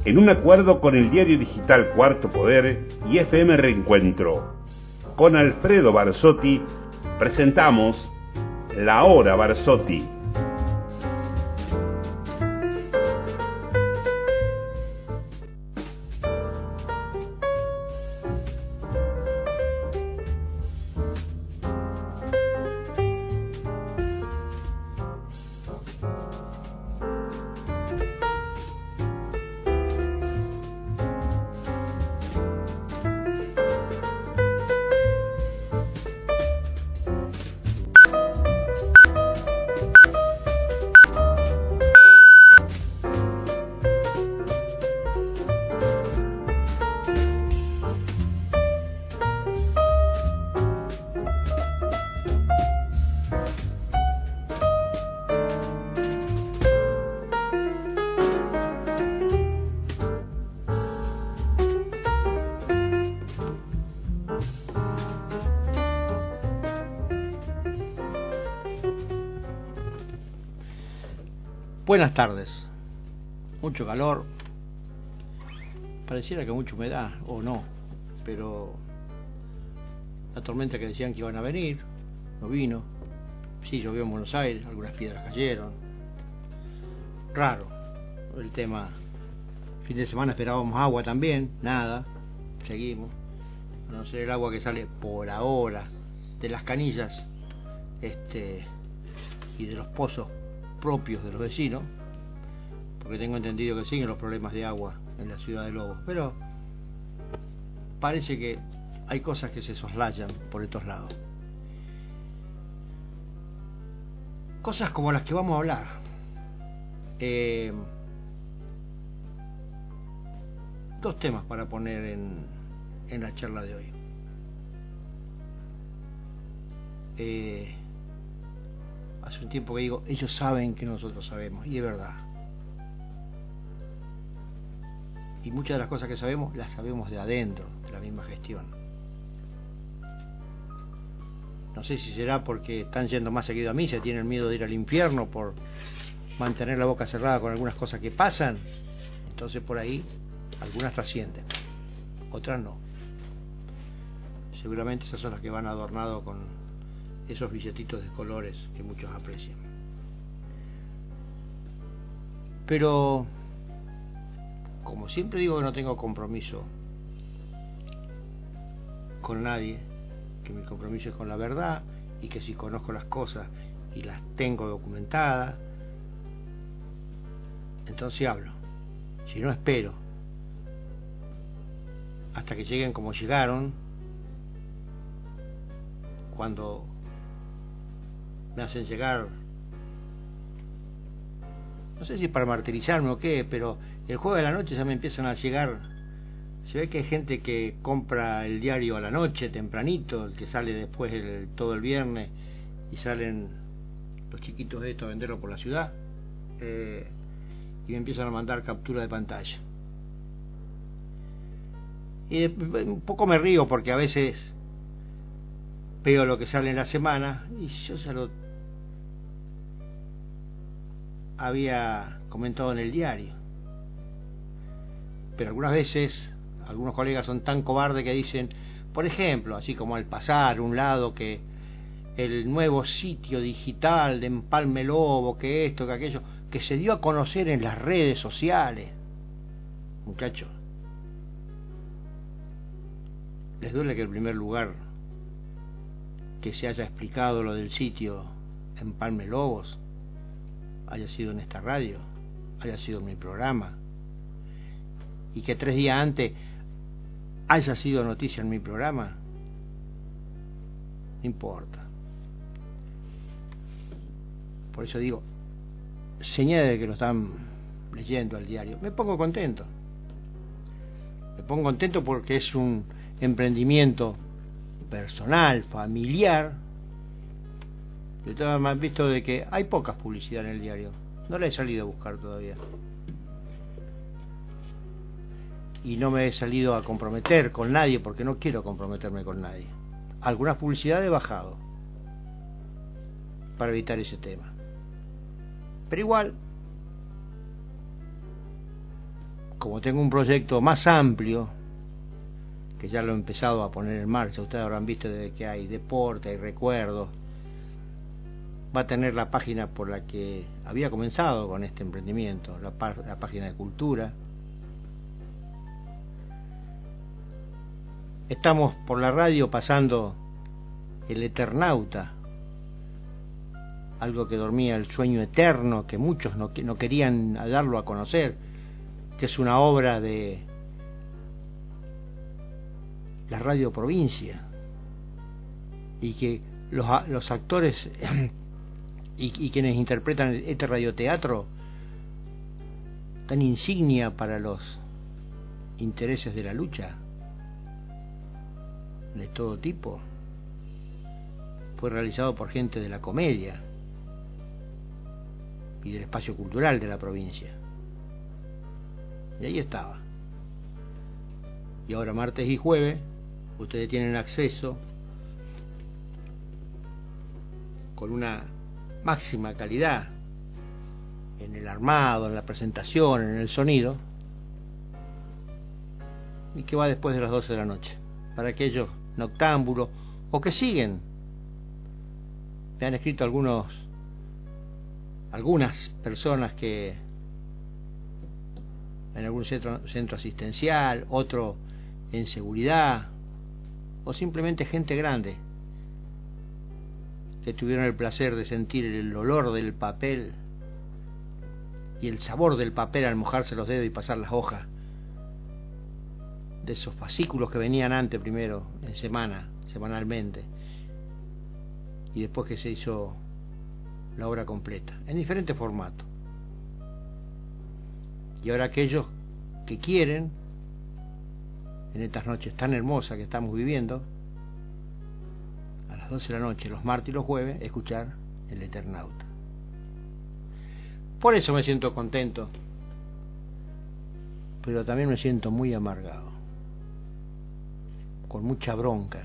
en un acuerdo con el diario digital Cuarto Poder y FM Reencuentro. Con Alfredo Barsotti presentamos La Hora Barsotti. Buenas tardes. Mucho calor. Pareciera que mucha humedad, o no, pero la tormenta que decían que iban a venir, no vino. Sí, llovió en Buenos Aires, algunas piedras cayeron. Raro el tema. Fin de semana esperábamos agua también, nada. Seguimos. A no ser el agua que sale por ahora de las canillas y de los pozos propios de los vecinos, porque tengo entendido que siguen los problemas de agua en la ciudad de Lobos, pero parece que hay cosas que se soslayan por estos lados, cosas como las que vamos a hablar. Dos temas para poner en la charla de hoy. Hace un tiempo que digo, ellos saben que nosotros sabemos, y es verdad. Y muchas de las cosas que sabemos, las sabemos de adentro, de la misma gestión. No sé si será porque están yendo más seguido a misa, tienen miedo de ir al infierno por mantener la boca cerrada con algunas cosas que pasan. Entonces por ahí, algunas trascienden, otras no. Seguramente esas son las que van adornadas con esos billetitos de colores que muchos aprecian. Pero, como siempre digo que no tengo compromiso con nadie, que mi compromiso es con la verdad, y que si conozco las cosas y las tengo documentadas, entonces hablo. Si no, espero hasta que lleguen como llegaron, cuando me hacen llegar, no sé si para martirizarme o qué, pero el jueves de la noche ya me empiezan a llegar. Se ve que hay gente que compra el diario a la noche, tempranito, el que sale después todo el viernes, y salen los chiquitos de esto a venderlo por la ciudad, y me empiezan a mandar captura de pantalla. Y un poco me río porque a veces veo lo que sale en la semana y yo ya lo había comentado en el diario, pero algunas veces algunos colegas son tan cobardes que dicen, por ejemplo, así como al pasar un lado, que el nuevo sitio digital de Empalme Lobo, que esto, que aquello, que se dio a conocer en las redes sociales. Muchachos, ¿les duele que el primer lugar que se haya explicado lo del sitio Empalme Lobos haya sido en esta radio, haya sido en mi programa, y que 3 días antes haya sido noticia en mi programa? No importa. Por eso digo, señal de que lo están leyendo al diario. Me pongo contento porque es un emprendimiento personal, familiar. Yo estaba más visto de que hay pocas publicidad en el diario, no la he salido a buscar todavía, y no me he salido a comprometer con nadie porque no quiero comprometerme con nadie. Algunas publicidades he bajado para evitar ese tema, pero igual como tengo un proyecto más amplio, que ya lo he empezado a poner en marcha, ustedes habrán visto desde que hay deporte, hay recuerdos, va a tener la página por la que había comenzado con este emprendimiento, la página de cultura. Estamos por la radio pasando El Eternauta, algo que dormía el sueño eterno, que muchos no querían darlo a conocer, que es una obra de la Radio Provincia, y que los actores y quienes interpretan este radioteatro dan insignia para los intereses de la lucha de todo tipo. Fue realizado por gente de la comedia y del espacio cultural de la provincia, y ahí estaba. Y ahora martes y jueves ustedes tienen acceso con una máxima calidad en el armado, en la presentación, en el sonido, y que va después de las 12 de la noche para aquellos noctámbulos o que siguen. Me han escrito algunas personas que en algún centro asistencial, otro en seguridad, o simplemente gente grande que tuvieron el placer de sentir el olor del papel y el sabor del papel al mojarse los dedos y pasar las hojas de esos fascículos que venían antes, primero en semanalmente, y después que se hizo la obra completa en diferentes formatos. Y ahora aquellos que quieren, en estas noches tan hermosas que estamos viviendo, a las 12 de la noche, los martes y los jueves, escuchar El Eternauta. Por eso me siento contento, pero también me siento muy amargado, con mucha bronca,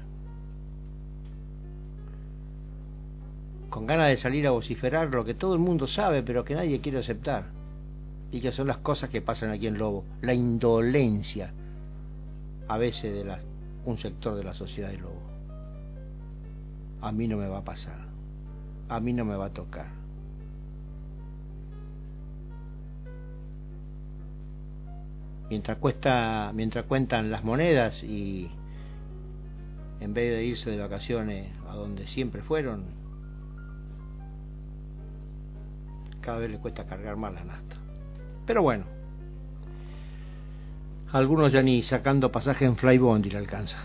con ganas de salir a vociferar lo que todo el mundo sabe pero que nadie quiere aceptar, y que son las cosas que pasan aquí en Lobo, la indolencia a veces de un sector de la sociedad de Lobo. A mí no me va a pasar, a mí no me va a tocar. Mientras cuentan las monedas y en vez de irse de vacaciones a donde siempre fueron, cada vez les cuesta cargar más la nafta. Pero bueno, algunos ya ni sacando pasaje en Flybondi le alcanza,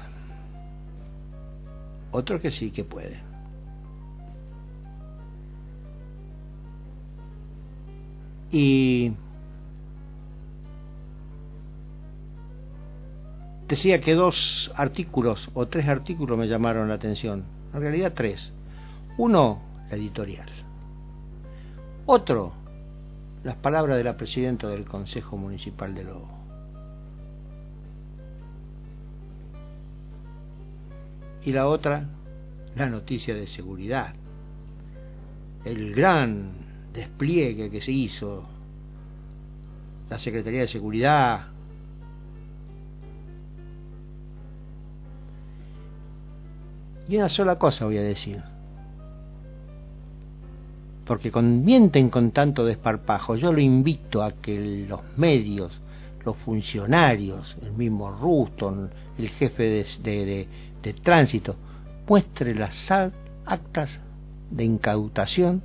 otros que sí que pueden. Y decía que 2 artículos o 3 artículos me llamaron la atención, en realidad 3. Uno, la editorial. Otro, las palabras de la presidenta del Consejo Municipal de Lobo. Y la otra, la noticia de seguridad, el gran despliegue que se hizo, la Secretaría de Seguridad, y una sola cosa voy a decir, porque mienten con tanto desparpajo. Yo lo invito a que los medios, los funcionarios, el mismo Ruston, el jefe de tránsito, muestre las actas de incautación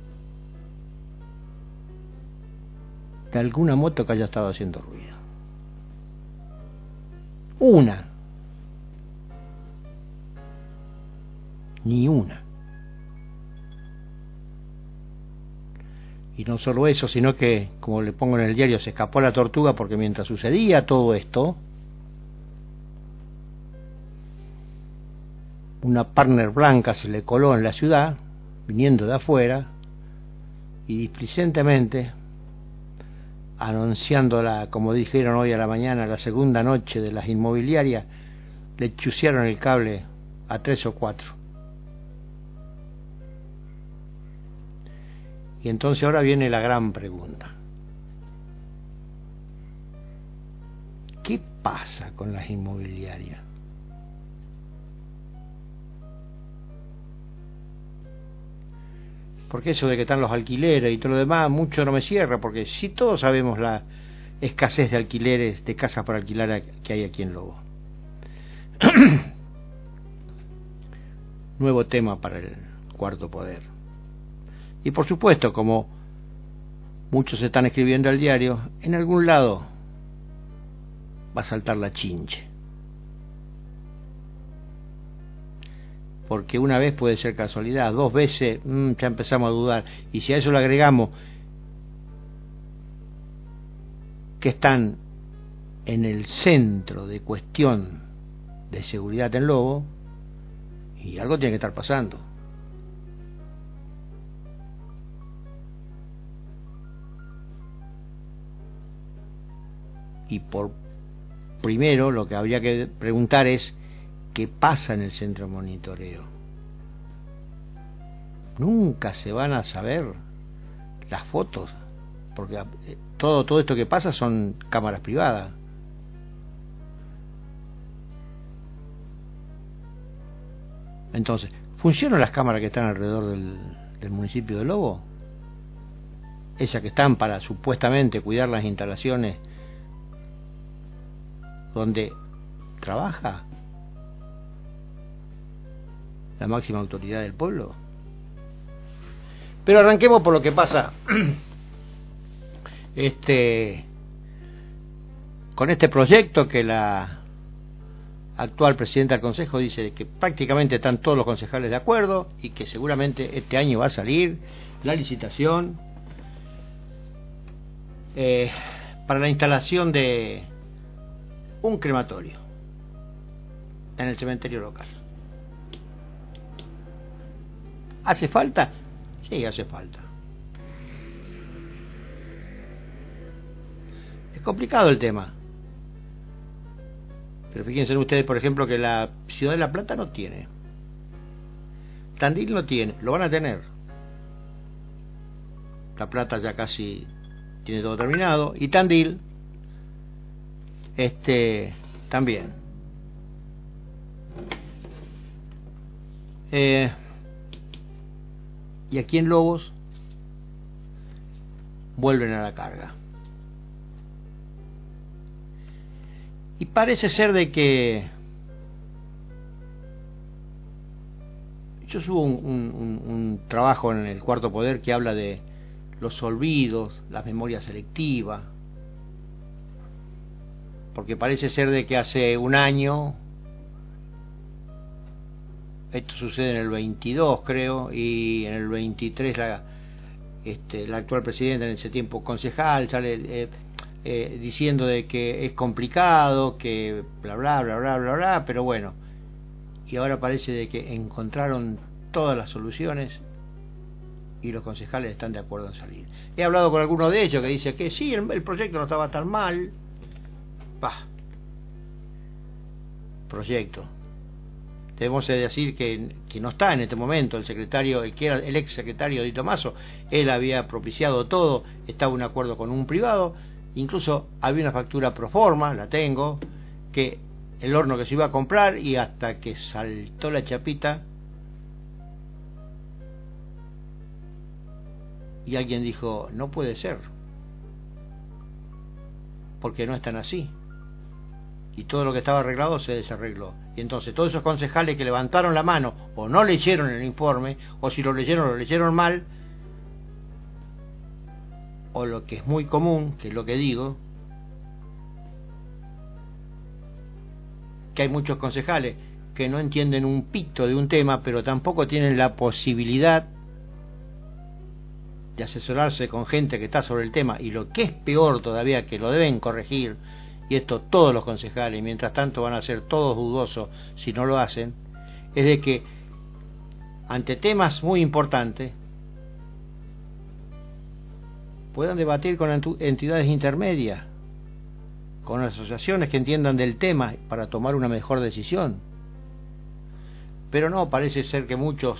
de alguna moto que haya estado haciendo ruido. Una. Ni una. Y no solo eso, sino que, como le pongo en el diario, se escapó la tortuga, porque mientras sucedía todo esto, una partner blanca se le coló en la ciudad, viniendo de afuera, y displicentemente, anunciándola, como dijeron hoy a la mañana, la segunda noche de las inmobiliarias, le chusearon el cable a 3 o 4. Y entonces ahora viene la gran pregunta. ¿qué pasa con las inmobiliarias? Porque eso de que están los alquileres y todo lo demás, mucho no me cierra, porque si todos sabemos la escasez de alquileres, de casas para alquilar que hay aquí en Lobo. Nuevo tema para el Cuarto Poder. Y por supuesto, como muchos están escribiendo al diario, en algún lado va a saltar la chinche. Porque una vez puede ser casualidad, 2 veces ya empezamos a dudar. Y si a eso le agregamos que están en el centro de cuestión de seguridad en Lobo, y algo tiene que estar pasando. Y por primero lo que habría que preguntar es ¿qué pasa en el centro de monitoreo? Nunca se van a saber las fotos, porque todo esto que pasa son cámaras privadas. Entonces, ¿funcionan las cámaras que están alrededor del municipio de Lobo? Esas que están para supuestamente cuidar las instalaciones donde trabaja la máxima autoridad del pueblo. Pero arranquemos por lo que pasa con este proyecto que la actual presidenta del Consejo dice que prácticamente están todos los concejales de acuerdo y que seguramente este año va a salir la licitación para la instalación de un crematorio en el cementerio local. ¿Hace falta? Sí, hace falta. Es complicado el tema. Pero fíjense ustedes, por ejemplo, que la ciudad de La Plata no tiene. Tandil no tiene, lo van a tener. La Plata ya casi tiene todo terminado. Y Tandil, también. Y aquí en Lobos vuelven a la carga. Y parece ser de que yo subo un trabajo en el Cuarto Poder que habla de los olvidos, la memoria selectiva, porque parece ser de que hace un año, esto sucede en el 22 creo, y en el 23 la actual presidenta, en ese tiempo concejal, sale diciendo de que es complicado, que bla bla bla bla bla bla, pero bueno, y ahora parece de que encontraron todas las soluciones y los concejales están de acuerdo en salir. He hablado con alguno de ellos que dice que sí, el proyecto no estaba tan mal. Proyecto. Debemos decir que no está en este momento el secretario, que era el ex secretario Di Tomaso. Él había propiciado todo, estaba en un acuerdo con un privado, incluso había una factura pro forma, la tengo, que el horno que se iba a comprar, y hasta que saltó la chapita y alguien dijo no puede ser, porque no están así, y todo lo que estaba arreglado se desarregló. Y entonces todos esos concejales que levantaron la mano o no leyeron el informe, o si lo leyeron mal, o lo que es muy común, que es lo que digo, que hay muchos concejales que no entienden un pito de un tema, pero tampoco tienen la posibilidad de asesorarse con gente que está sobre el tema, y lo que es peor todavía, que lo deben corregir, y esto todos los concejales, y mientras tanto van a ser todos dudosos si no lo hacen, es de que ante temas muy importantes puedan debatir con entidades intermedias, con asociaciones que entiendan del tema para tomar una mejor decisión. Pero no, parece ser que muchos,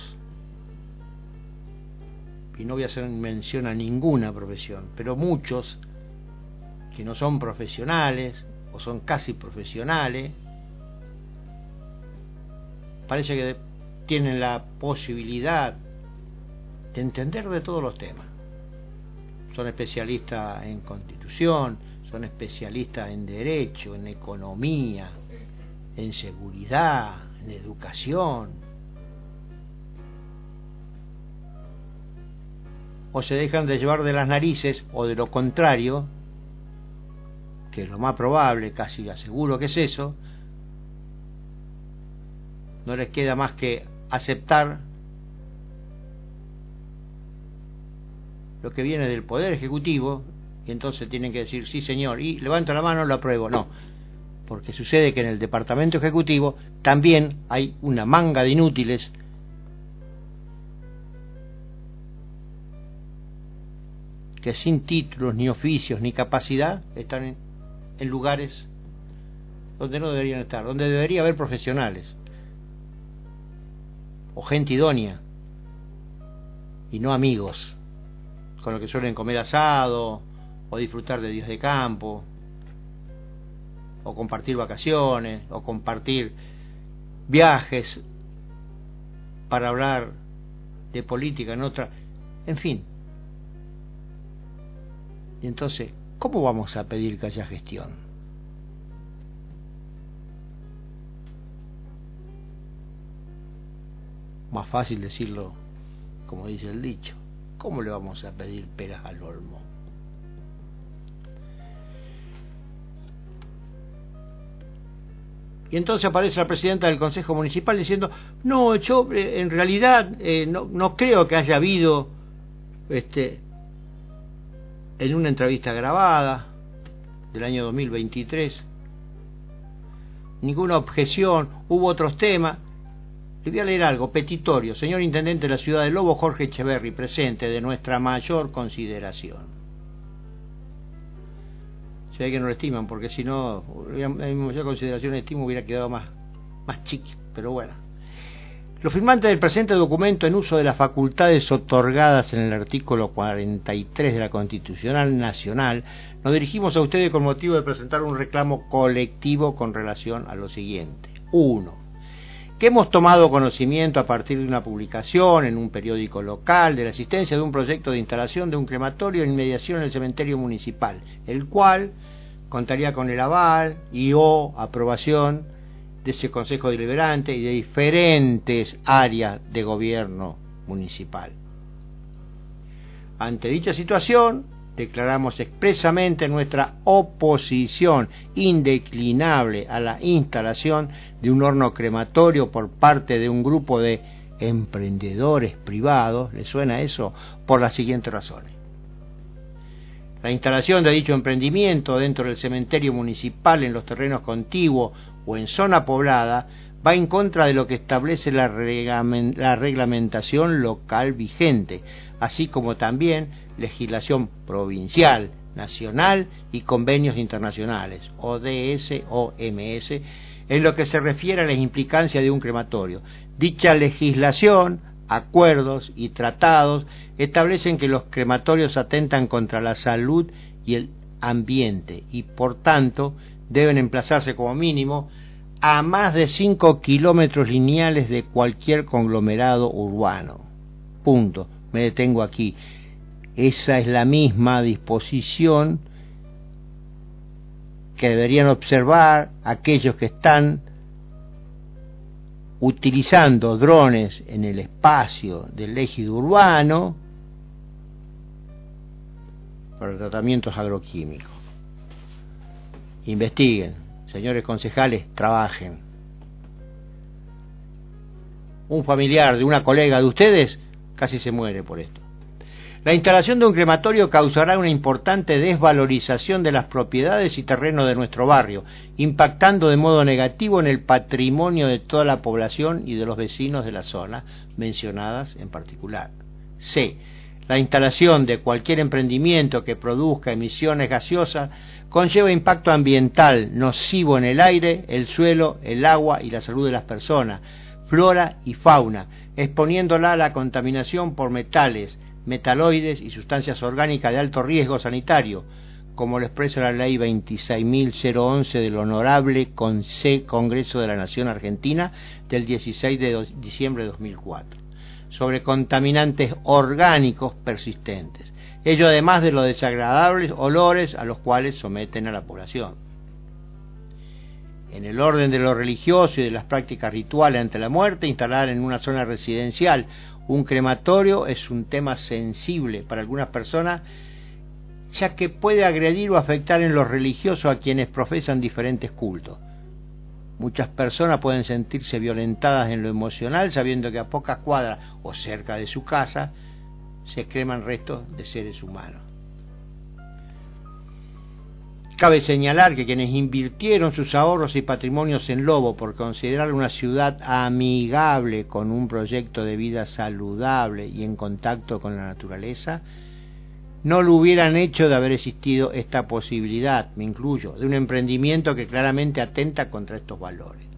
y no voy a hacer mención a ninguna profesión, pero muchos que no son profesionales o son casi profesionales, parece que tienen la posibilidad de entender de todos los temas. Son especialistas en constitución, son especialistas en derecho, en economía, en seguridad, en educación. O se dejan de llevar de las narices, o de lo contrario, que es lo más probable, casi aseguro que es eso, no les queda más que aceptar lo que viene del Poder Ejecutivo, y entonces tienen que decir sí señor, y levanto la mano, lo apruebo. No, porque sucede que en el Departamento Ejecutivo también hay una manga de inútiles que sin títulos, ni oficios, ni capacidad están en lugares donde no deberían estar, donde debería haber profesionales o gente idónea y no amigos con los que suelen comer asado o disfrutar de días de campo o compartir vacaciones o compartir viajes para hablar de política en otra, en fin. Y entonces, ¿cómo vamos a pedir que haya gestión? Más fácil decirlo, como dice el dicho. ¿Cómo le vamos a pedir peras al olmo? Y entonces aparece la presidenta del Consejo Municipal diciendo, no, yo en realidad no creo que haya habido en una entrevista grabada del año 2023 ninguna objeción, hubo otros temas. Le voy a leer algo, petitorio, señor Intendente de la Ciudad de Lobo, Jorge Echeverri, presente, de nuestra mayor consideración. Se ve que no lo estiman, porque si no, mi mayor consideración y estima hubiera quedado más chiqui, pero bueno. Los firmantes del presente documento, en uso de las facultades otorgadas en el artículo 43 de la Constitucional Nacional, nos dirigimos a ustedes con motivo de presentar un reclamo colectivo con relación a lo siguiente. 1. Que hemos tomado conocimiento a partir de una publicación en un periódico local de la existencia de un proyecto de instalación de un crematorio en inmediación del cementerio municipal, el cual contaría con el aval y o aprobación de ese Consejo Deliberante y de diferentes áreas de gobierno municipal. Ante dicha situación, declaramos expresamente nuestra oposición indeclinable a la instalación de un horno crematorio por parte de un grupo de emprendedores privados. ¿Les suena eso? Por las siguientes razones. La instalación de dicho emprendimiento dentro del cementerio municipal en los terrenos contiguos o en zona poblada va en contra de lo que establece la reglamentación local vigente, así como también legislación provincial, nacional y convenios internacionales, ODS, OMS, en lo que se refiere a la implicancia de un crematorio. Dicha legislación, acuerdos y tratados establecen que los crematorios atentan contra la salud y el ambiente y, por tanto, deben emplazarse como mínimo a más de 5 kilómetros lineales de cualquier conglomerado urbano. Punto. Me detengo aquí. Esa es la misma disposición que deberían observar aquellos que están utilizando drones en el espacio del ejido urbano para tratamientos agroquímicos. Investiguen, señores concejales, trabajen. Un familiar de una colega de ustedes casi se muere por esto. La instalación de un crematorio causará una importante desvalorización de las propiedades y terrenos de nuestro barrio, impactando de modo negativo en el patrimonio de toda la población y de los vecinos de la zona mencionadas en particular. C. La instalación de cualquier emprendimiento que produzca emisiones gaseosas conlleva impacto ambiental nocivo en el aire, el suelo, el agua y la salud de las personas, flora y fauna, exponiéndola a la contaminación por metales, metaloides y sustancias orgánicas de alto riesgo sanitario, como lo expresa la ley 26.011 del Honorable Congreso de la Nación Argentina del 16 de diciembre de 2004, sobre contaminantes orgánicos persistentes, ello además de los desagradables olores a los cuales someten a la población. En el orden de lo religioso y de las prácticas rituales ante la muerte, instalar en una zona residencial un crematorio es un tema sensible para algunas personas, ya que puede agredir o afectar en lo religioso a quienes profesan diferentes cultos. Muchas personas pueden sentirse violentadas en lo emocional sabiendo que a pocas cuadras o cerca de su casa se creman restos de seres humanos. Cabe señalar que quienes invirtieron sus ahorros y patrimonios en Lobo por considerar una ciudad amigable con un proyecto de vida saludable y en contacto con la naturaleza, no lo hubieran hecho de haber existido esta posibilidad, me incluyo, de un emprendimiento que claramente atenta contra estos valores.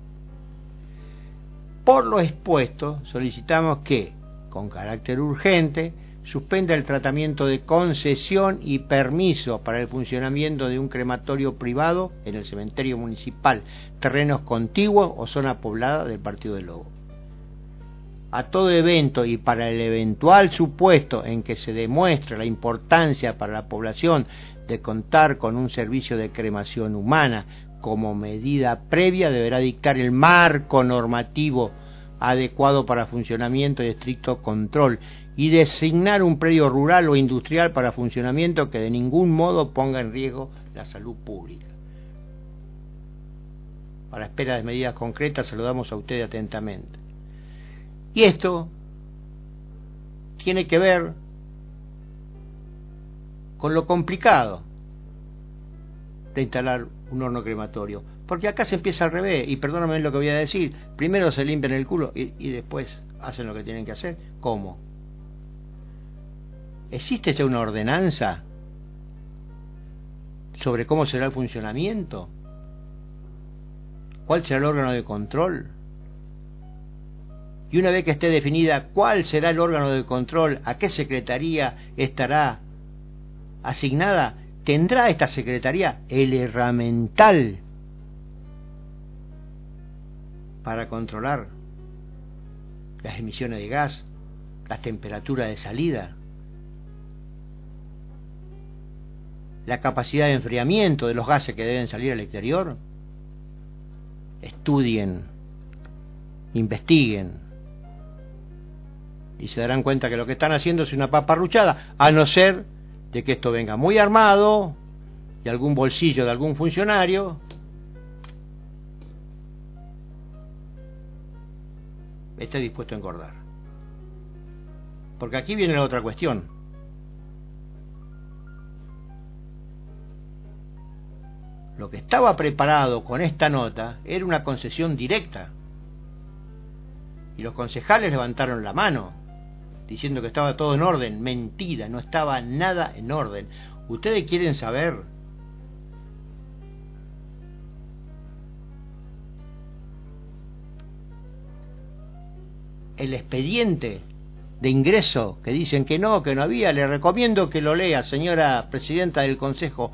Por lo expuesto, solicitamos que, con carácter urgente, suspenda el tratamiento de concesión y permiso para el funcionamiento de un crematorio privado en el cementerio municipal, terrenos contiguos o zona poblada del Partido del Lobo. A todo evento y para el eventual supuesto en que se demuestre la importancia para la población de contar con un servicio de cremación humana, como medida previa deberá dictar el marco normativo adecuado para funcionamiento y estricto control, y designar un predio rural o industrial para funcionamiento que de ningún modo ponga en riesgo la salud pública. Para espera de medidas concretas, saludamos a usted atentamente. Y esto tiene que ver con lo complicado de instalar un horno crematorio, porque acá se empieza al revés, y perdóname lo que voy a decir, primero se limpian el culo y después hacen lo que tienen que hacer. ¿Cómo? ¿Existe ya una ordenanza sobre cómo será el funcionamiento? ¿Cuál será el órgano de control? Y una vez que esté definida cuál será el órgano de control, a qué secretaría estará asignada, tendrá esta secretaría el herramental para controlar las emisiones de gas, las temperaturas de salida, la capacidad de enfriamiento de los gases que deben salir al exterior. Estudien, investiguen, y se darán cuenta que lo que están haciendo es una paparruchada, a no ser de que esto venga muy armado de algún bolsillo de algún funcionario esté dispuesto a engordar. Porque aquí viene la otra cuestión. Lo que estaba preparado con esta nota era una concesión directa, y los concejales levantaron la mano diciendo que estaba todo en orden. Mentira, no estaba nada en orden. Ustedes quieren saber el expediente de ingreso que dicen que no había. Les recomiendo que lo lea, señora presidenta del Consejo,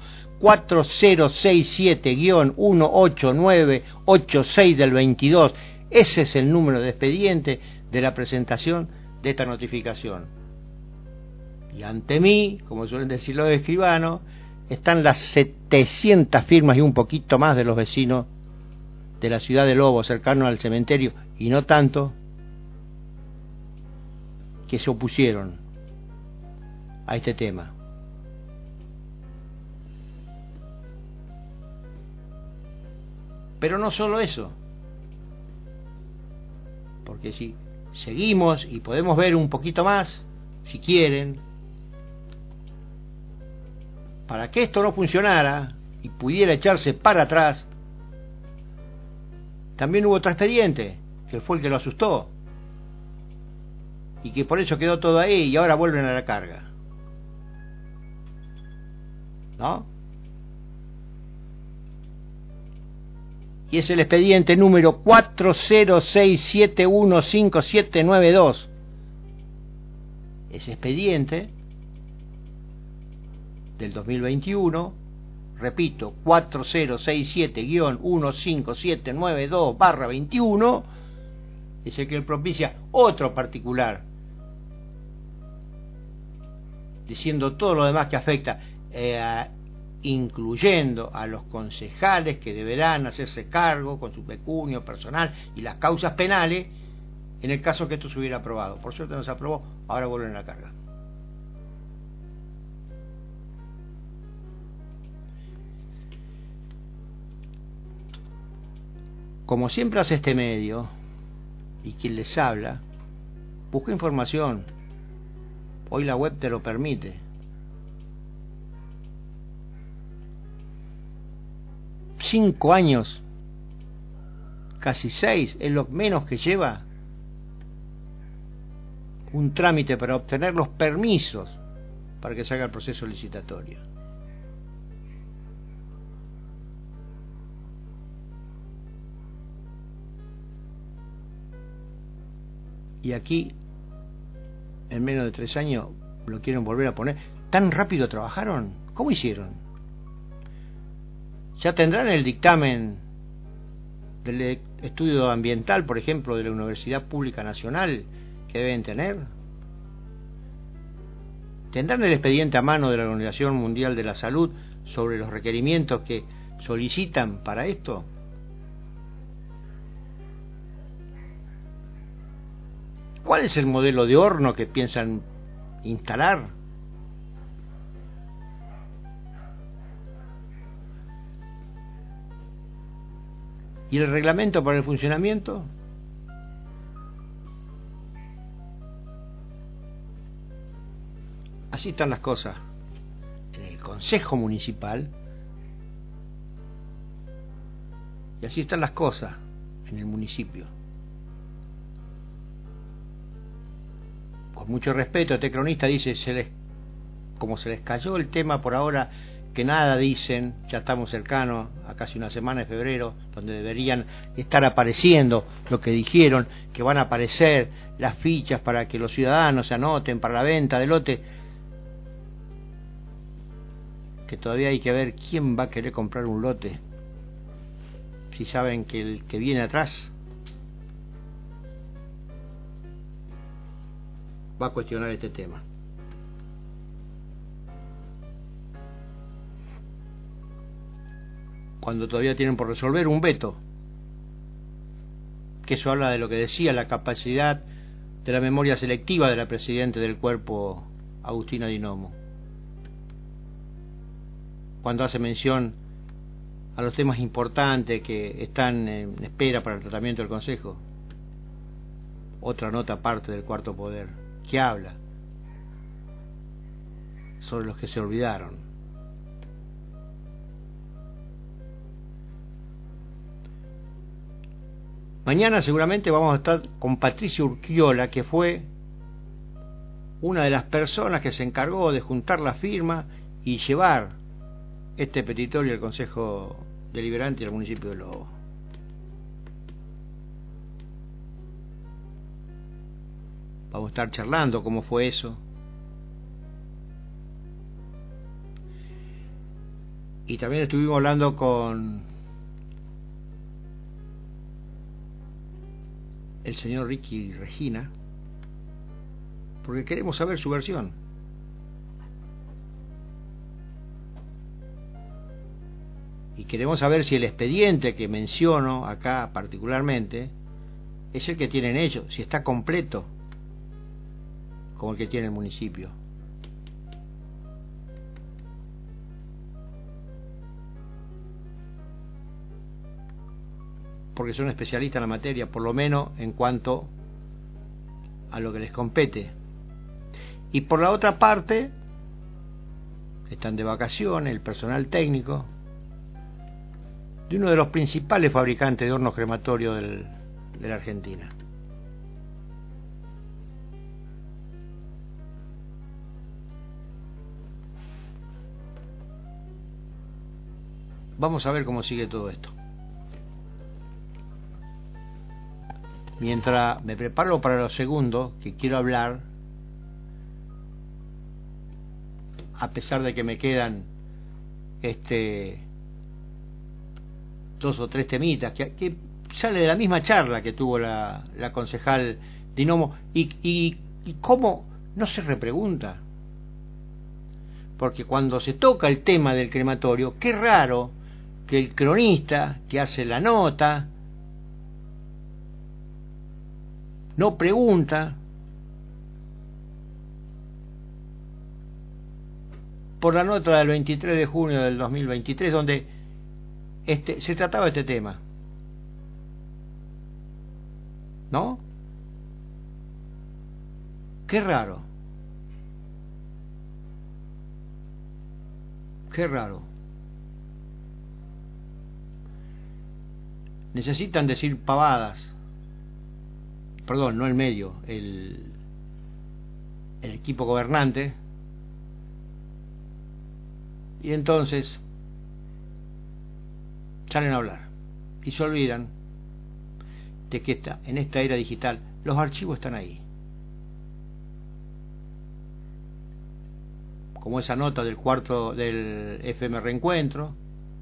4067-18986 del 22. Ese es el número de expediente de la presentación de esta notificación. Y ante mí, como suelen decir los escribanos, están las 700 firmas y un poquito más de los vecinos de la ciudad de Lobo, cercano al cementerio, y no tanto, que se opusieron a este tema. Pero no solo eso, porque si seguimos y podemos ver un poquito más, si quieren, para que esto no funcionara y pudiera echarse para atrás, también hubo otro expediente, que fue el que lo asustó, y que por eso quedó todo ahí y ahora vuelven a la carga, ¿no? Y es el expediente número 4067157792. Ese expediente del 2021 repito, 4067-15792/21, es el que propicia otro particular, diciendo todo lo demás que afecta, incluyendo a los concejales que deberán hacerse cargo con su pecunio personal y las causas penales en el caso que esto se hubiera aprobado. Por suerte no se aprobó, ahora vuelven a la carga. Como siempre hace este medio, y quien les habla, busca información. Hoy la web te lo permite. 5 años, casi 6, es lo menos que lleva un trámite para obtener los permisos para que se haga el proceso licitatorio. Y aquí, en menos de 3 años, lo quieren volver a poner. ¿Tan rápido trabajaron? ¿Cómo hicieron? ¿Ya tendrán el dictamen del estudio ambiental, por ejemplo, de la Universidad Pública Nacional que deben tener? ¿Tendrán el expediente a mano de la Organización Mundial de la Salud sobre los requerimientos que solicitan para esto? ¿Cuál es el modelo de horno que piensan instalar? ¿Y el reglamento para el funcionamiento? Así están las cosas en el Consejo Municipal y así están las cosas en el municipio. Con mucho respeto, este cronista dice, como se les cayó el tema por ahora, que nada dicen, ya estamos cercanos a casi una semana de febrero, donde deberían estar apareciendo lo que dijeron, que van a aparecer las fichas para que los ciudadanos se anoten para la venta del lote, que todavía hay que ver quién va a querer comprar un lote, si saben que el que viene atrás va a cuestionar este tema. Cuando todavía tienen por resolver un veto, que eso habla de lo que decía la capacidad de la memoria selectiva de la presidenta del cuerpo, Agustina Dinomo, cuando hace mención a los temas importantes que están en espera para el tratamiento del Consejo. Otra nota aparte del Cuarto Poder, que habla sobre los que se olvidaron. Mañana seguramente vamos a estar con Patricia Urquiola, que fue una de las personas que se encargó de juntar la firma y llevar este petitorio al Consejo Deliberante del municipio de Lobo. Vamos a estar charlando cómo fue eso. Y también estuvimos hablando con el señor Ricky Regina, porque queremos saber su versión. Y queremos saber si el expediente que menciono acá particularmente es el que tienen ellos, si está completo como el que tiene el municipio. Porque son especialistas en la materia, por lo menos en cuanto a lo que les compete. Y por la otra parte, están de vacaciones el personal técnico de uno de los principales fabricantes de hornos crematorios de la Argentina. Vamos a ver cómo sigue todo esto. Mientras me preparo para lo segundo que quiero hablar, a pesar de que me quedan 2 o 3 temitas que sale de la misma charla que tuvo la concejal Dinomo, y cómo no se repregunta, porque cuando se toca el tema del crematorio, qué raro que el cronista que hace la nota no pregunta por la nota del 23 de junio del 2023, donde se trataba este tema, ¿no? Qué raro. Qué raro. Necesitan decir pavadas. Perdón, no el medio, el equipo gobernante. Y entonces salen a hablar y se olvidan de que en esta era digital los archivos están ahí, como esa nota del FM Reencuentro,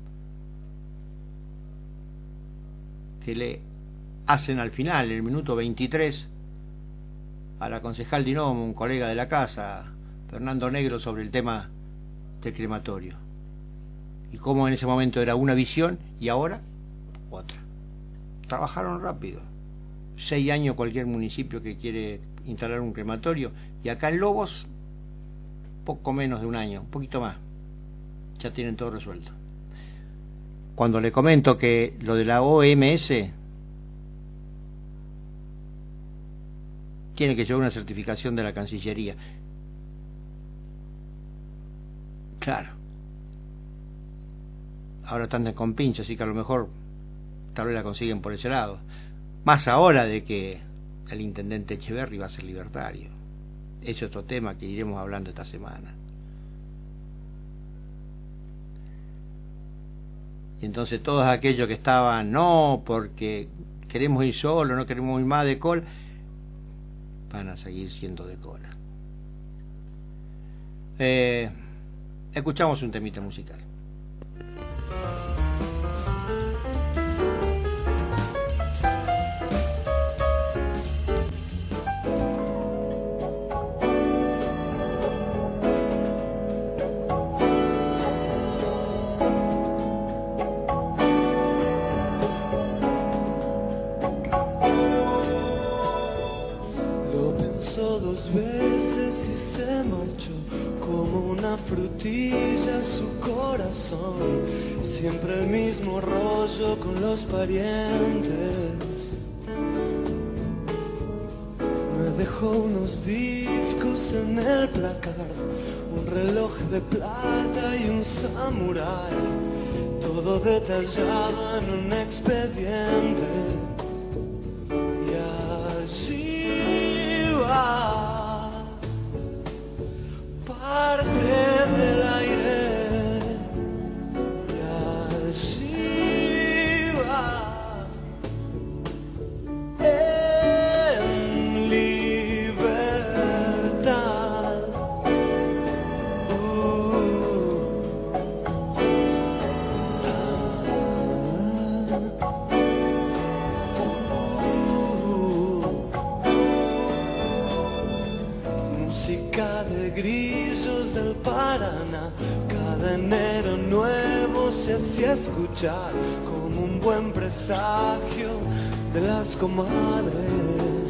que le hacen al final, en el minuto 23, a la concejal Dinomo, un colega de la casa, Fernando Negro, sobre el tema del crematorio, y cómo en ese momento era una visión y ahora otra. Trabajaron rápido. 6 años cualquier municipio que quiere instalar un crematorio, y acá en Lobos poco menos de un año, un poquito más, ya tienen todo resuelto. Cuando le comento que lo de la OMS tiene que llevar una certificación de la Cancillería, claro, ahora están con pincho, así que a lo mejor tal vez la consiguen por ese lado, más ahora de que el intendente Echeverri va a ser libertario. Es otro tema que iremos hablando esta semana. Y entonces todos aquellos que estaban, no, porque queremos ir solo, no queremos ir más de cola, van a seguir siendo de cola. Escuchamos un temita musical. Siempre el mismo rollo con los parientes. Me dejó unos discos en el placar, un reloj de plata y un samurái, todo detallado en un expediente. Y allí va parte del aire. Cada enero nuevo se hacía escuchar como un buen presagio de las comadres.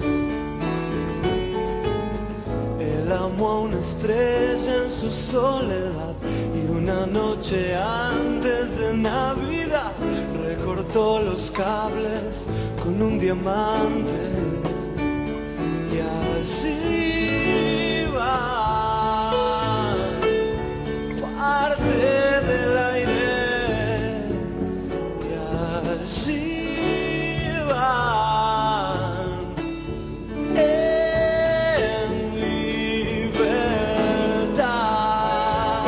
Él amó a una estrella en su soledad y una noche antes de Navidad recortó los cables con un diamante. Y así va parte del aire, y así van en libertad.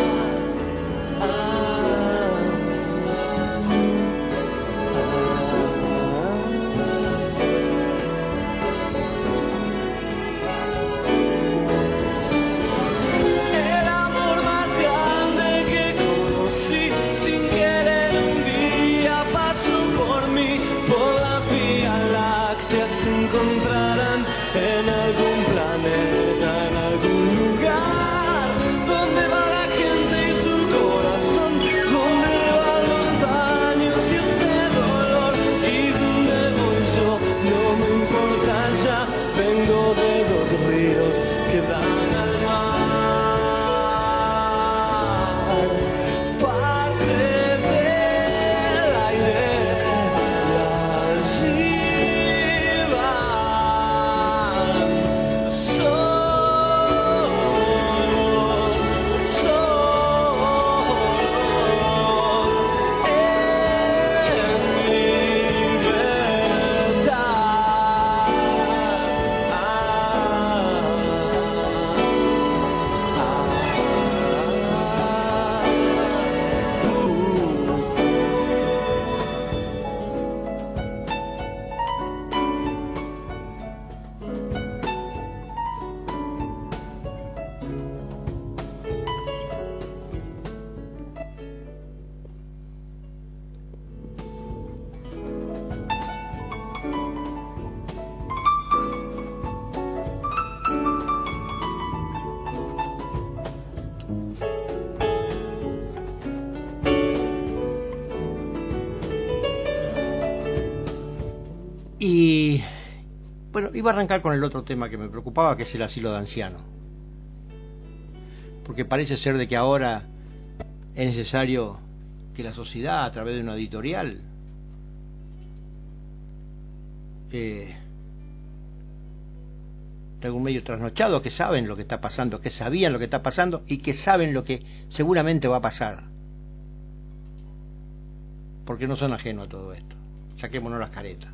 Y bueno, iba a arrancar con el otro tema que me preocupaba, que es el asilo de ancianos, porque parece ser de que ahora es necesario que la sociedad, a través de una editorial, de algún medio trasnochado, que saben lo que está pasando, que sabían lo que está pasando y que saben lo que seguramente va a pasar, porque no son ajenos a todo esto. Saquémonos las caretas.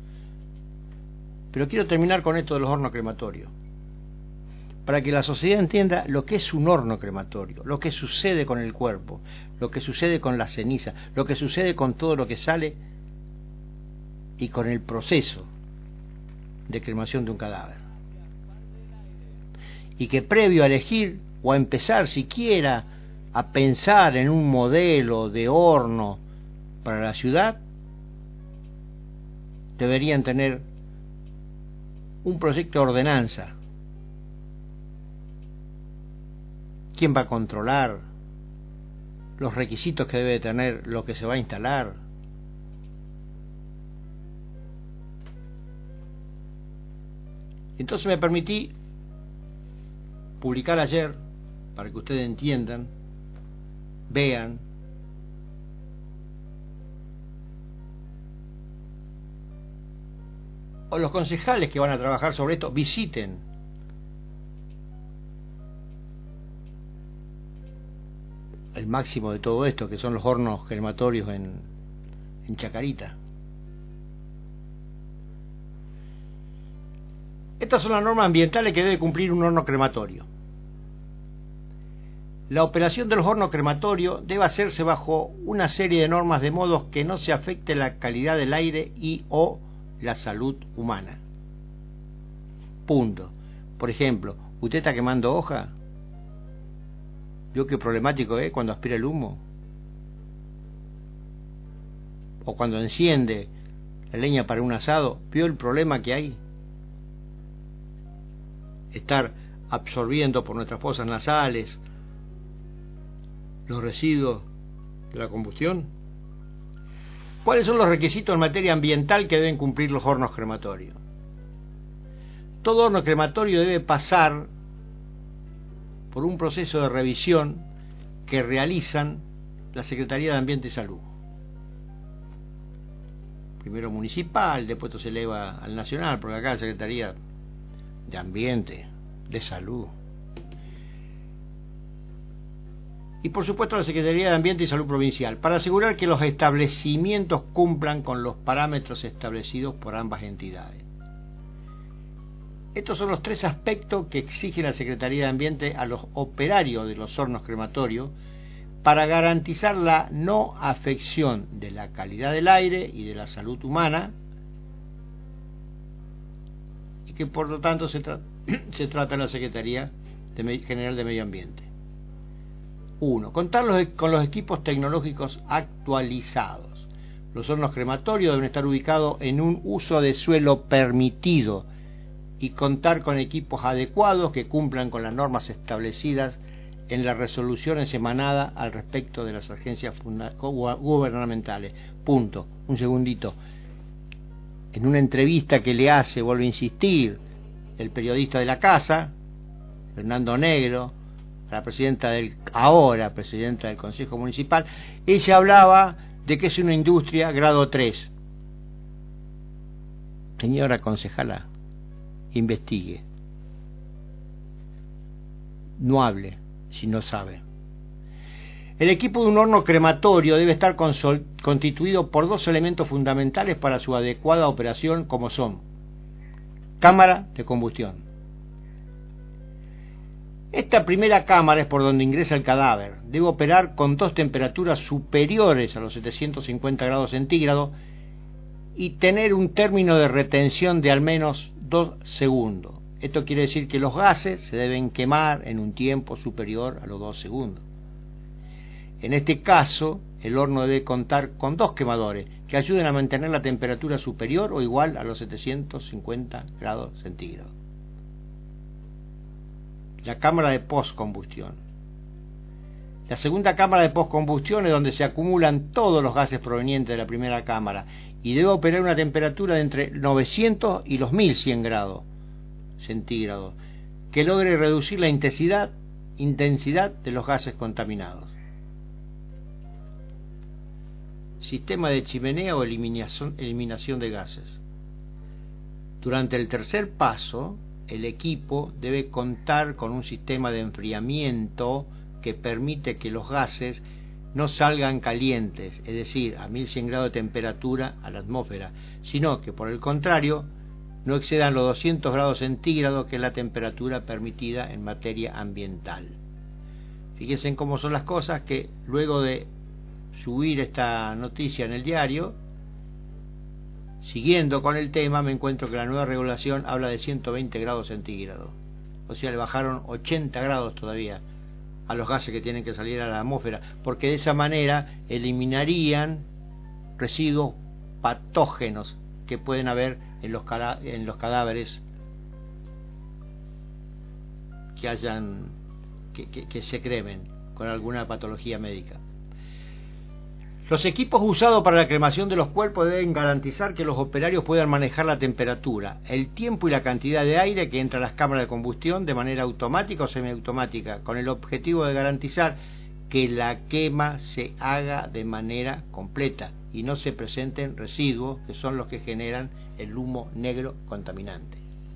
Pero quiero terminar con esto de los hornos crematorios, para que la sociedad entienda lo que es un horno crematorio, lo que sucede con el cuerpo, lo que sucede con la ceniza, lo que sucede con todo lo que sale y con el proceso de cremación de un cadáver. Y que previo a elegir o a empezar siquiera a pensar en un modelo de horno para la ciudad, deberían tener un proyecto de ordenanza. ¿Quién va a controlar los requisitos que debe tener lo que se va a instalar? Entonces me permití publicar ayer, para que ustedes entiendan, vean, o los concejales que van a trabajar sobre esto visiten el máximo de todo esto, que son los hornos crematorios en Chacarita. Estas son las normas ambientales que debe cumplir un horno crematorio. La operación de los hornos crematorios debe hacerse bajo una serie de normas de modo que no se afecte la calidad del aire y o la salud humana. Punto. Por ejemplo, ¿usted está quemando hoja? ¿Vio qué problemático es cuando aspira el humo? O cuando enciende la leña para un asado, ¿vio el problema que hay? Estar absorbiendo por nuestras fosas nasales los residuos de la combustión. ¿Cuáles son los requisitos en materia ambiental que deben cumplir los hornos crematorios? Todo horno crematorio debe pasar por un proceso de revisión que realizan la Secretaría de Ambiente y Salud. Primero municipal, después esto se eleva al nacional, porque acá la Secretaría de Ambiente, de Salud. Y por supuesto la Secretaría de Ambiente y Salud Provincial, para asegurar que los establecimientos cumplan con los parámetros establecidos por ambas entidades. Estos son los tres aspectos que exige la Secretaría de Ambiente a los operarios de los hornos crematorios para garantizar la no afección de la calidad del aire y de la salud humana, y que por lo tanto se trata en la Secretaría General de Medio Ambiente. 1. Contar con los equipos tecnológicos actualizados. Los hornos crematorios deben estar ubicados en un uso de suelo permitido y contar con equipos adecuados que cumplan con las normas establecidas en las resoluciones emanadas al respecto de las agencias gubernamentales. Punto. Un segundito. En una entrevista que le hace, vuelvo a insistir, el periodista de la casa, Fernando Negro, a la presidenta ahora presidenta del Consejo Municipal, ella hablaba de que es una industria grado 3. Señora concejala, investigue. No hable si no sabe. El equipo de un horno crematorio debe estar constituido por dos elementos fundamentales para su adecuada operación, como son: cámara de combustión. Esta primera cámara es por donde ingresa el cadáver. Debe operar con dos temperaturas superiores a los 750 grados centígrados y tener un término de retención de al menos 2 segundos. Esto quiere decir que los gases se deben quemar en un tiempo superior a los 2 segundos. En este caso, el horno debe contar con dos quemadores que ayuden a mantener la temperatura superior o igual a los 750 grados centígrados. La cámara de postcombustión. La segunda cámara de postcombustión es donde se acumulan todos los gases provenientes de la primera cámara y debe operar a una temperatura de entre 900 y los 1100 grados centígrados, que logre reducir la intensidad de los gases contaminados. Sistema de chimenea o eliminación de gases. Durante el tercer paso, el equipo debe contar con un sistema de enfriamiento que permite que los gases no salgan calientes, es decir, a 1100 grados de temperatura a la atmósfera, sino que por el contrario no excedan los 200 grados centígrados, que es la temperatura permitida en materia ambiental. Fíjense en cómo son las cosas, que luego de subir esta noticia en el diario, siguiendo con el tema, me encuentro que la nueva regulación habla de 120 grados centígrados. O sea, le bajaron 80 grados todavía a los gases que tienen que salir a la atmósfera, porque de esa manera eliminarían residuos patógenos que pueden haber en los cadáveres que se cremen con alguna patología médica. Los equipos usados para la cremación de los cuerpos deben garantizar que los operarios puedan manejar la temperatura, el tiempo y la cantidad de aire que entra a las cámaras de combustión de manera automática o semiautomática, con el objetivo de garantizar que la quema se haga de manera completa y no se presenten residuos, que son los que generan el humo negro contaminante.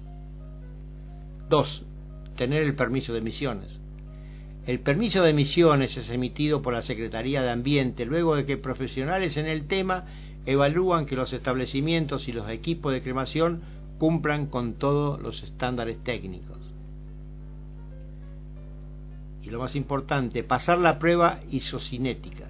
2. Tener el permiso de emisiones. El permiso de emisiones es emitido por la Secretaría de Ambiente luego de que profesionales en el tema evalúan que los establecimientos y los equipos de cremación cumplan con todos los estándares técnicos. Y lo más importante, pasar la prueba isocinética.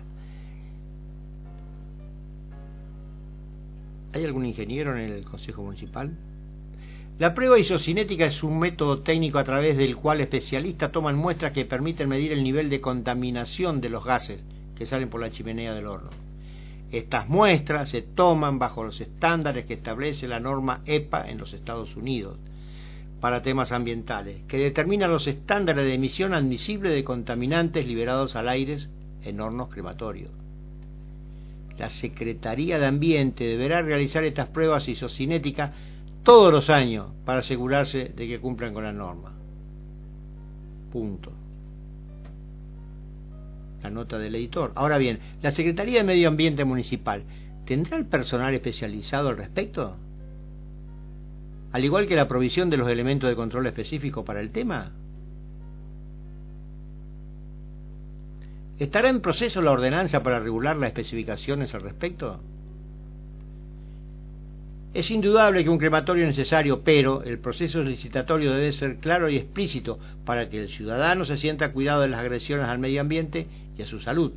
¿Hay algún ingeniero en el Consejo Municipal? La prueba isocinética es un método técnico a través del cual especialistas toman muestras que permiten medir el nivel de contaminación de los gases que salen por la chimenea del horno. Estas muestras se toman bajo los estándares que establece la norma EPA en los Estados Unidos para temas ambientales, que determina los estándares de emisión admisible de contaminantes liberados al aire en hornos crematorios. La Secretaría de Ambiente deberá realizar estas pruebas isocinéticas todos los años para asegurarse de que cumplan con la norma. Punto. La nota del editor. Ahora bien, ¿la Secretaría de Medio Ambiente Municipal tendrá el personal especializado al respecto? Al igual que la provisión de los elementos de control específicos para el tema. ¿Estará en proceso la ordenanza para regular las especificaciones al respecto? Es indudable que un crematorio es necesario, pero el proceso licitatorio debe ser claro y explícito para que el ciudadano se sienta cuidado de las agresiones al medio ambiente y a su salud.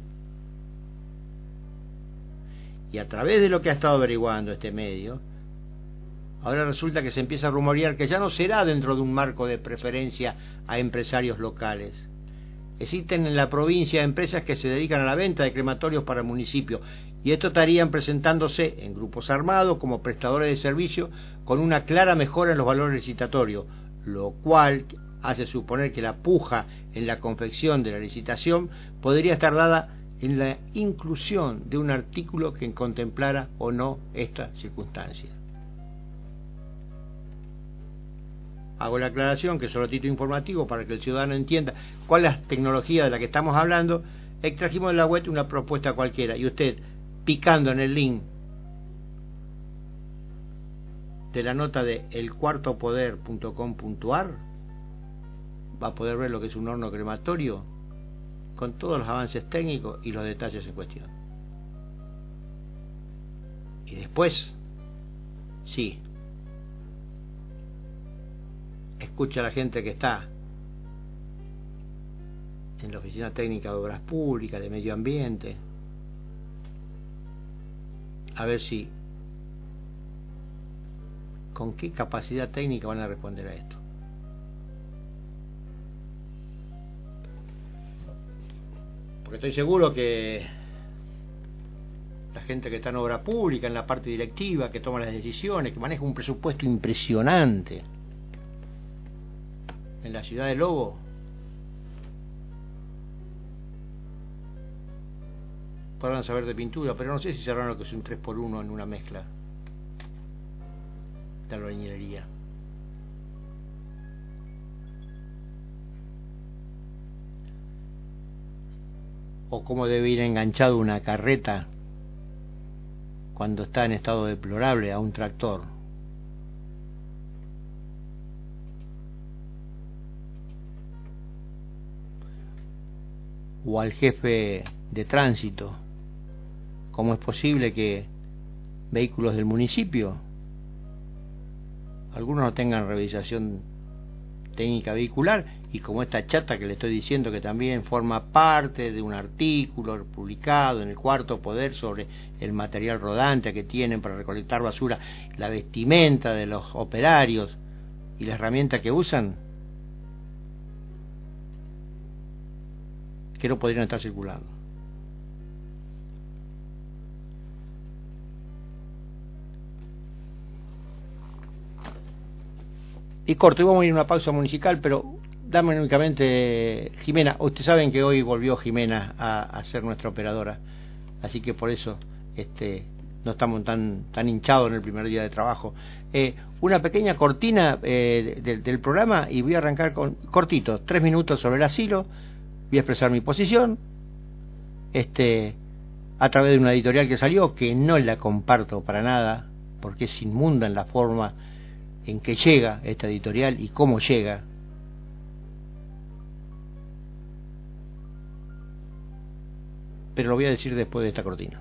Y a través de lo que ha estado averiguando este medio, ahora resulta que se empieza a rumorear que ya no será dentro de un marco de preferencia a empresarios locales. Existen en la provincia empresas que se dedican a la venta de crematorios para el municipio, y estos estarían presentándose en grupos armados como prestadores de servicio con una clara mejora en los valores licitatorios, lo cual hace suponer que la puja en la confección de la licitación podría estar dada en la inclusión de un artículo que contemplara o no esta circunstancia. Hago la aclaración, que es solo título informativo para que el ciudadano entienda cuál es la tecnología de la que estamos hablando. Extrajimos de la web una propuesta cualquiera y usted, picando en el link de la nota de elcuartopoder.com.ar, va a poder ver lo que es un horno crematorio con todos los avances técnicos y los detalles en cuestión. Y después, sí, escucha a la gente que está en la Oficina Técnica de Obras Públicas, de Medio Ambiente, a ver si con qué capacidad técnica van a responder a esto. Porque estoy seguro que la gente que está en obra pública, en la parte directiva, que toma las decisiones, que maneja un presupuesto impresionante en la ciudad de Lobo, podrán saber de pintura, pero no sé si sabrán lo que es un 3x1 en una mezcla de albañilería. O cómo debe ir enganchado una carreta cuando está en estado deplorable a un tractor. O al jefe de tránsito. ¿Cómo es posible que vehículos del municipio, algunos no tengan revisación técnica vehicular, y como esta chata que le estoy diciendo, que también forma parte de un artículo publicado en el Cuarto Poder sobre el material rodante que tienen para recolectar basura, la vestimenta de los operarios y la herramienta que usan, que no podrían estar circulando? Y corto, y vamos a ir a una pausa musical, pero dame únicamente, Jimena, ustedes saben que hoy volvió Jimena a ser nuestra operadora, así que por eso no estamos tan hinchados en el primer día de trabajo. Una pequeña cortina del programa, y voy a arrancar cortito, 3 minutos sobre el asilo. Voy a expresar mi posición a través de una editorial que salió, que no la comparto para nada, porque es inmunda en la forma en que llega esta editorial y cómo llega. Pero lo voy a decir después de esta cortina.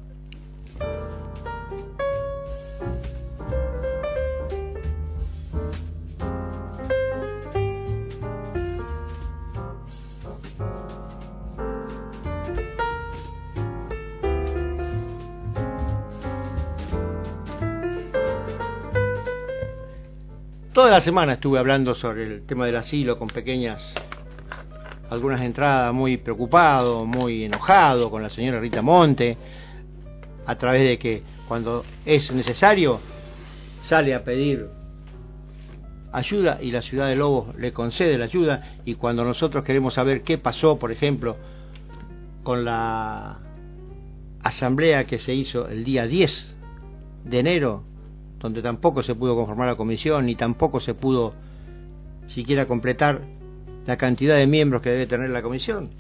Toda la semana estuve hablando sobre el tema del asilo con algunas entradas, muy preocupado, muy enojado con la señora Rita Monte, a través de que cuando es necesario sale a pedir ayuda y la ciudad de Lobos le concede la ayuda, y cuando nosotros queremos saber qué pasó, por ejemplo, con la asamblea que se hizo el día 10 de enero, donde tampoco se pudo conformar la comisión, ni tampoco se pudo siquiera completar la cantidad de miembros que debe tener la comisión.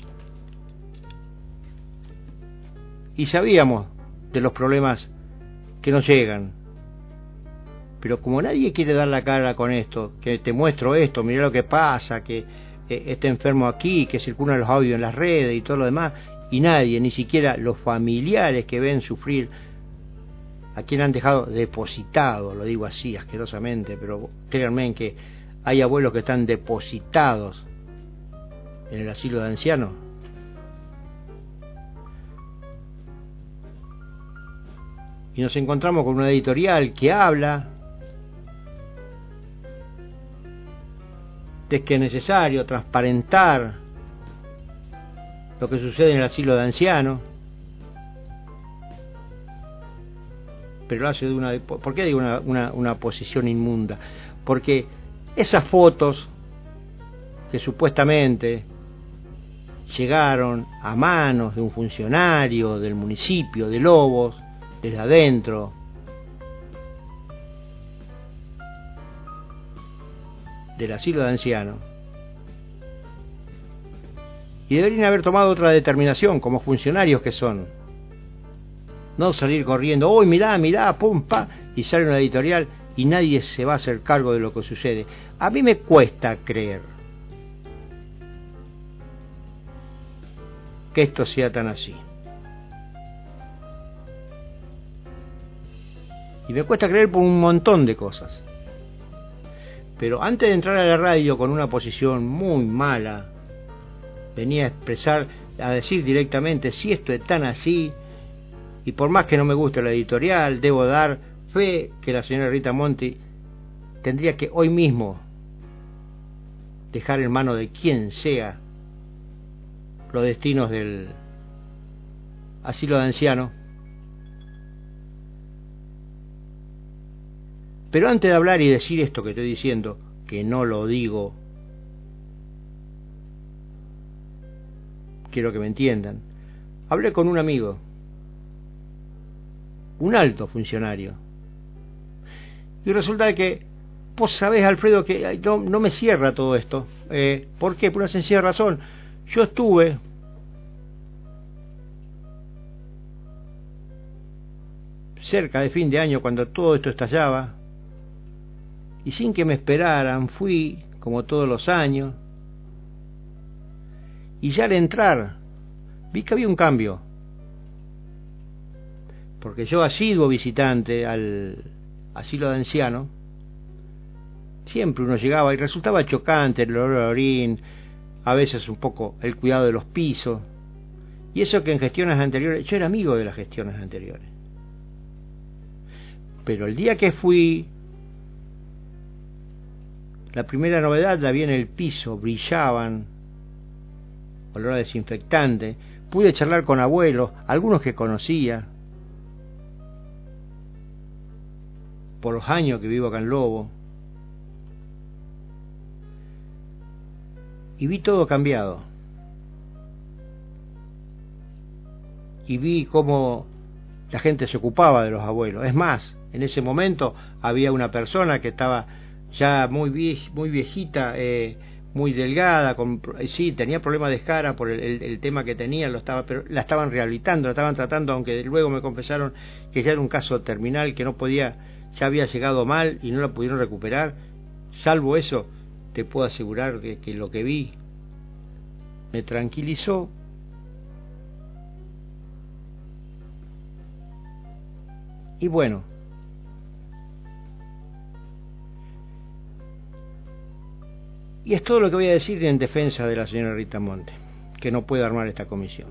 Y sabíamos de los problemas que nos llegan, pero como nadie quiere dar la cara con esto, que te muestro esto, mirá lo que pasa, que está enfermo aquí, que circulan los audios en las redes y todo lo demás, y nadie, ni siquiera los familiares que ven sufrir a quien han dejado depositado, lo digo así asquerosamente, pero créanme que hay abuelos que están depositados en el asilo de ancianos. Y nos encontramos con una editorial que habla de que es necesario transparentar lo que sucede en el asilo de ancianos, pero lo hace de una... ¿Por qué digo una posición inmunda? Porque esas fotos que supuestamente llegaron a manos de un funcionario del municipio de Lobos, desde adentro, del asilo de ancianos, y deberían haber tomado otra determinación como funcionarios que son. No salir corriendo, uy, mirá, pum, pa, y sale una editorial y nadie se va a hacer cargo de lo que sucede. A mí me cuesta creer que esto sea tan así. Y me cuesta creer por un montón de cosas. Pero antes de entrar a la radio con una posición muy mala, venía a expresar, a decir directamente, si esto es tan así, y por más que no me guste la editorial, debo dar fe que la señora Rita Monti tendría que hoy mismo dejar en manos de quien sea los destinos del asilo de ancianos. Pero antes de hablar y decir esto que estoy diciendo, que no lo digo, quiero que me entiendan, hablé con un amigo un alto funcionario. Y resulta que, vos sabés, Alfredo, que no me cierra todo esto. ¿Por qué? Por una sencilla razón. Yo estuve cerca de fin de año cuando todo esto estallaba, y sin que me esperaran fui, como todos los años, y ya al entrar vi que había un cambio, porque yo, asiduo visitante al asilo de ancianos, siempre uno llegaba y resultaba chocante el olor a orín, a veces un poco el cuidado de los pisos, y eso que en gestiones anteriores, yo era amigo de las gestiones anteriores, pero el día que fui, la primera novedad la vi en el piso, brillaban, olor a desinfectante. Pude charlar con abuelos, algunos que conocía, por los años que vivo acá en Lobo, y vi todo cambiado, y vi cómo la gente se ocupaba de los abuelos. Es más, en ese momento había una persona que estaba ya muy viejita, muy delgada, sí, tenía problemas de cara por el tema que tenía, pero la estaban rehabilitando, la estaban tratando, aunque luego me confesaron que ya era un caso terminal, que no podía, ya había llegado mal y no la pudieron recuperar. Salvo eso, te puedo asegurar que lo que vi me tranquilizó. Y bueno, y es todo lo que voy a decir en defensa de la señora Rita Monte, que no puede armar esta comisión.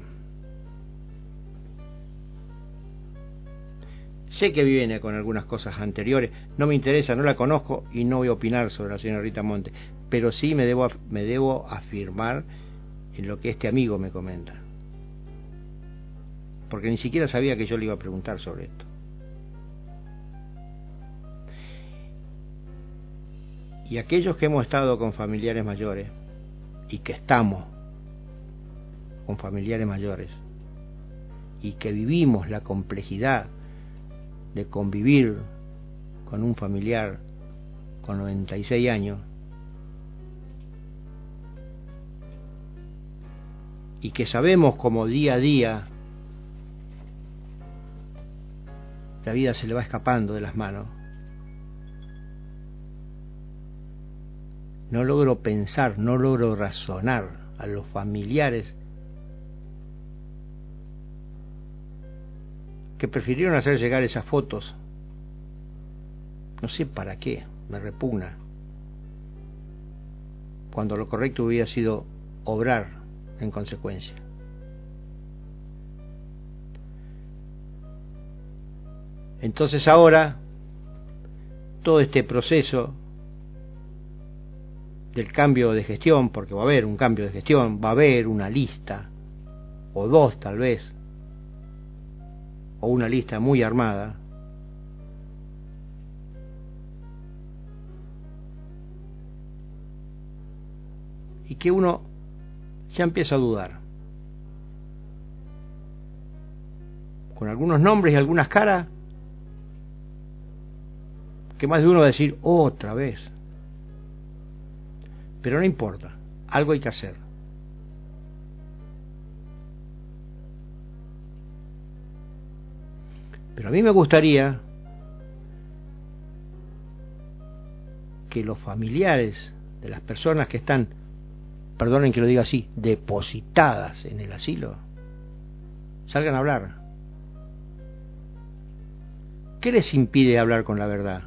Sé que viene con algunas cosas anteriores, no me interesa, no la conozco y no voy a opinar sobre la señora Rita Monte, pero sí me debo afirmar en lo que este amigo me comenta, porque ni siquiera sabía que yo le iba a preguntar sobre esto. Y aquellos que hemos estado con familiares mayores y que estamos con familiares mayores y que vivimos la complejidad de convivir con un familiar con 96 años y que sabemos cómo día a día la vida se le va escapando de las manos, no logro pensar, no logro razonar a los familiares que prefirieron hacer llegar esas fotos. No sé para qué, me repugna, cuando lo correcto hubiera sido obrar en consecuencia. Entonces ahora, todo este proceso del cambio de gestión, porque va a haber un cambio de gestión, va a haber una lista, o dos tal vez, o una lista muy armada, y que uno ya empieza a dudar, con algunos nombres y algunas caras, que más de uno va a decir otra vez. Pero no importa, algo hay que hacer. Pero a mí me gustaría que los familiares de las personas que están, perdonen que lo diga así, depositadas en el asilo, salgan a hablar. ¿Qué les impide hablar con la verdad?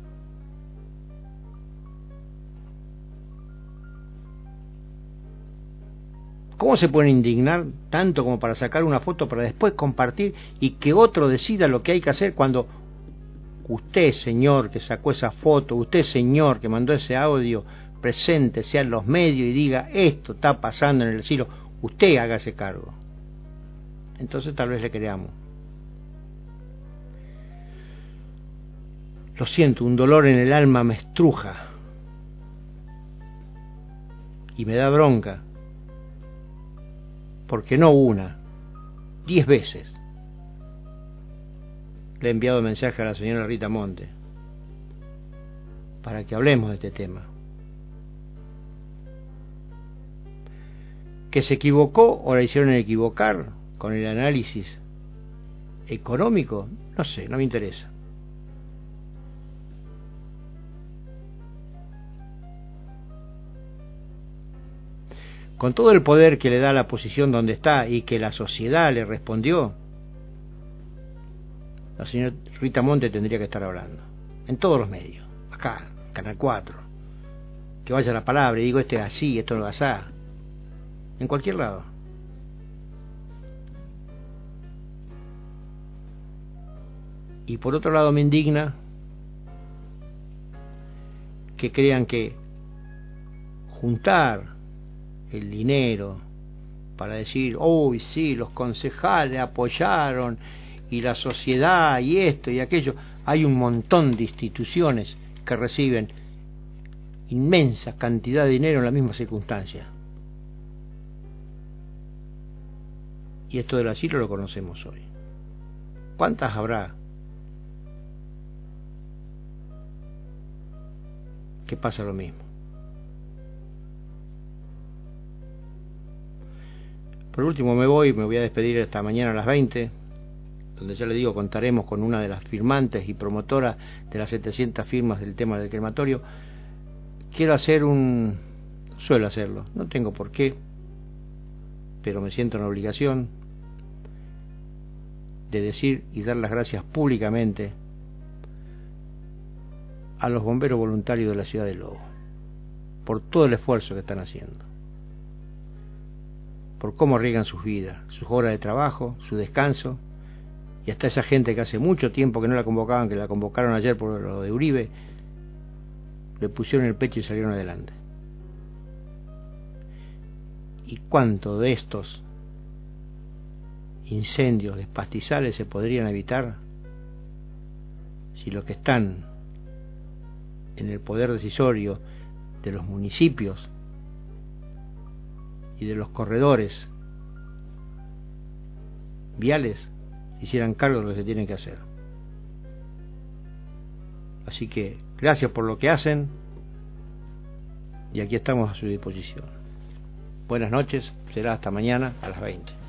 ¿Cómo se pueden indignar tanto como para sacar una foto para después compartir y que otro decida lo que hay que hacer, cuando usted, señor, que sacó esa foto, usted, señor, que mandó ese audio, preséntese en los medios y diga esto está pasando en el asilo, usted hágase cargo? Entonces tal vez le creamos. Lo siento, un dolor en el alma me estruja y me da bronca, porque no una, 10 veces le he enviado mensaje a la señora Rita Monte para que hablemos de este tema. ¿Que se equivocó o la hicieron equivocar con el análisis económico? No sé, no me interesa. Con todo el poder que le da la posición donde está y que la sociedad le respondió, la señora Rita Monte tendría que estar hablando en todos los medios, acá, Canal 4, que vaya la palabra y digo, este es así, esto no es así, en cualquier lado. Y por otro lado me indigna que crean que juntar el dinero para decir, uy, sí, los concejales apoyaron y la sociedad y esto y aquello, hay un montón de instituciones que reciben inmensa cantidad de dinero en la misma circunstancia. Y esto del asilo lo conocemos hoy. ¿Cuántas habrá que pasa lo mismo? Por último me voy a despedir esta mañana a las 20, donde ya le digo, contaremos con una de las firmantes y promotoras de las 700 firmas del tema del crematorio. Suelo hacerlo, no tengo por qué, pero me siento en obligación de decir y dar las gracias públicamente a los bomberos voluntarios de la ciudad de Lobo, por todo el esfuerzo que están haciendo, por cómo arriesgan sus vidas, sus horas de trabajo, su descanso, y hasta esa gente que hace mucho tiempo que no la convocaban, que la convocaron ayer por lo de Uribe, le pusieron el pecho y salieron adelante. ¿Y cuánto de estos incendios de pastizales se podrían evitar si los que están en el poder decisorio de los municipios y de los corredores viales hicieran cargo de lo que se tiene que hacer? Así que gracias por lo que hacen y aquí estamos a su disposición. Buenas noches, será hasta mañana a las 20.